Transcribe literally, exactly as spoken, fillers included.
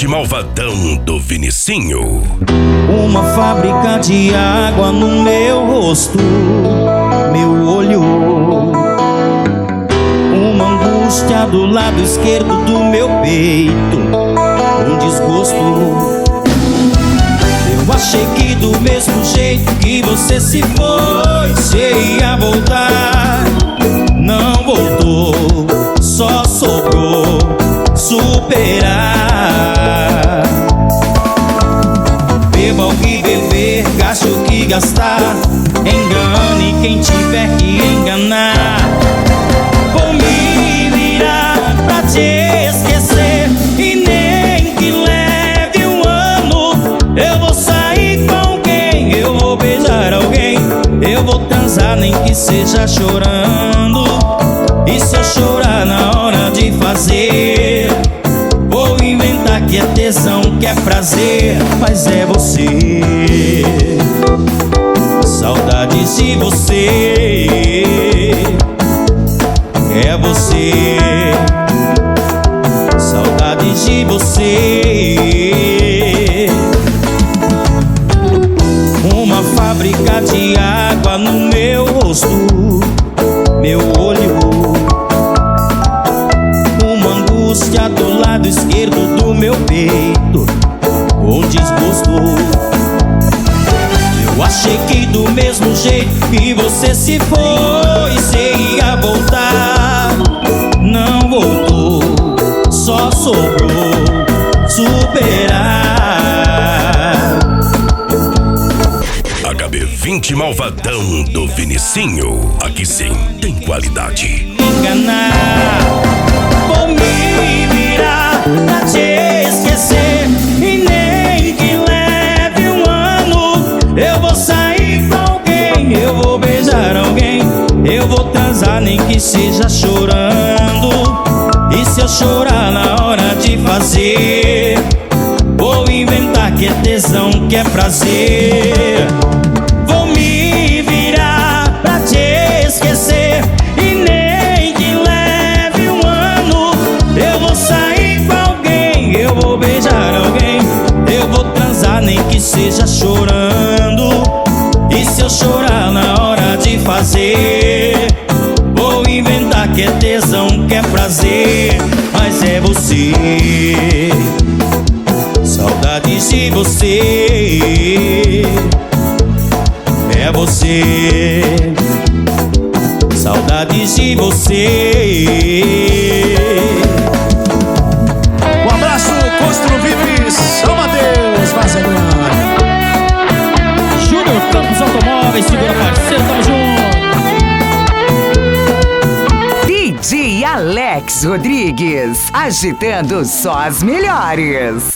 Malvadão do Vinicinho. Uma fábrica de água no meu rosto, meu olho. Uma angústia do lado esquerdo do meu peito, um desgosto. Eu achei que do mesmo jeito que você se foi, você ia voltar. Não voltou, só sobrou superar. Beba o que beber, gaste o que gastar, engane quem tiver que enganar. Vou me virar pra te esquecer, e nem que leve um ano. Eu vou sair com alguém, eu vou beijar alguém, eu vou transar nem que seja chorando. E se eu chorar na hora de fazer, vou inventar que é tesão, que é prazer, mas é você. Saudades de você, é você. Saudades de você. Uma fábrica de água no meu rosto, meu olho. Uma angústia do lado esquerdo do meu peito, um desgosto. Eu achei que do mesmo jeito que você se foi, você ia voltar. Não voltou, só sobrou superar. H B vinte Malvadão do Vinicinho. Aqui sim tem qualidade. Enganar, vou me virar pra te esquecer, e nem que leve um ano. Eu vou sair com alguém, eu vou beijar alguém, eu vou transar nem que seja chorando. E se eu chorar na hora de fazer, vou inventar que é tesão, que é prazer. Vou me virar pra te esquecer, e nem que leve um ano. Eu vou sair com alguém, eu vou beijar alguém, eu vou transar nem que seja chorando. E se eu chorar na hora de fazer, vou inventar que é tesão, que é prazer, mas é você. Saudades de você, é você. Saudades de você. Um abraço, Constru Vives, São Mateus, Vaza Grande. Júnior Campos Automóveis, segura parceiro, tamo junto. D J Alex Rodrigues, agitando só as melhores.